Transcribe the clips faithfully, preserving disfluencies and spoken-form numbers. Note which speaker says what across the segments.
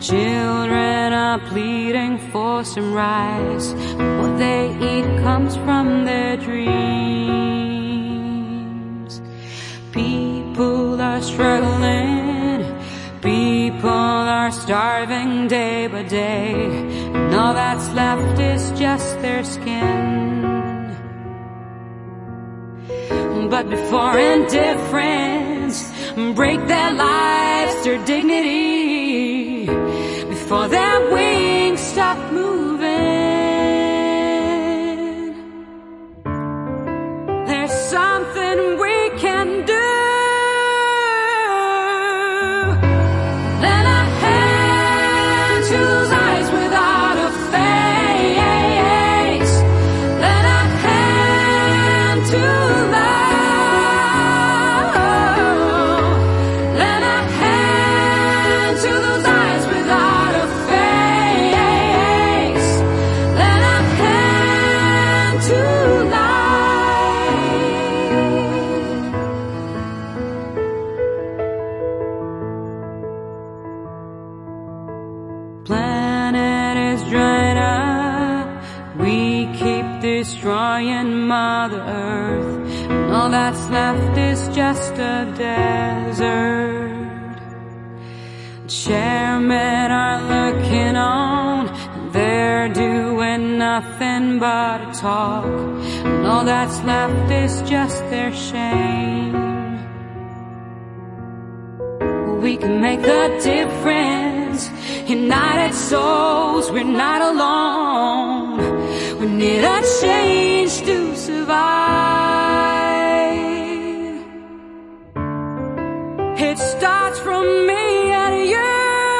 Speaker 1: Children are pleading for some rice. What they eat comes from their dreams. People are struggling. People are starving day by day. And all that's left is just their skin. But before indifference break their lives, their dignity, before their wings stop moving, there's something we can do. Lend a hand to those eyes without a face. Lend a hand to love. Lend a hand to those eyes without a face. Lend a hand to planet is dried up. We keep destroying Mother Earth, and all that's left is just a desert. Chairmen are looking on, and they're doing nothing but talk, and all that's left is just their shame. We can make a difference, united souls, we're not alone. We need a change to survive. It starts from me and you.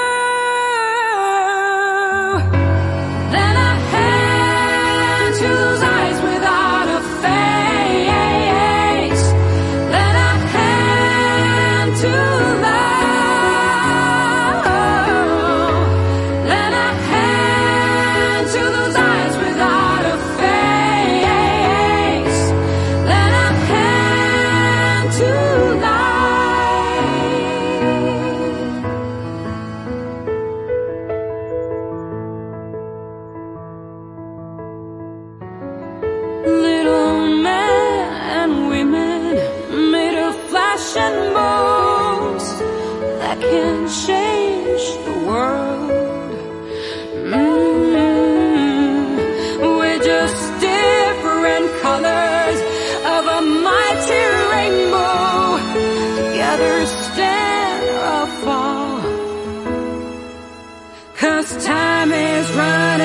Speaker 1: Lend a hand to those eyes without a face. Lend a hand to love. Little men and women made of flesh and bones that can change the world. Mm-hmm. We're just different colors of a mighty rainbow. Together stand or fall, 'cause time is running.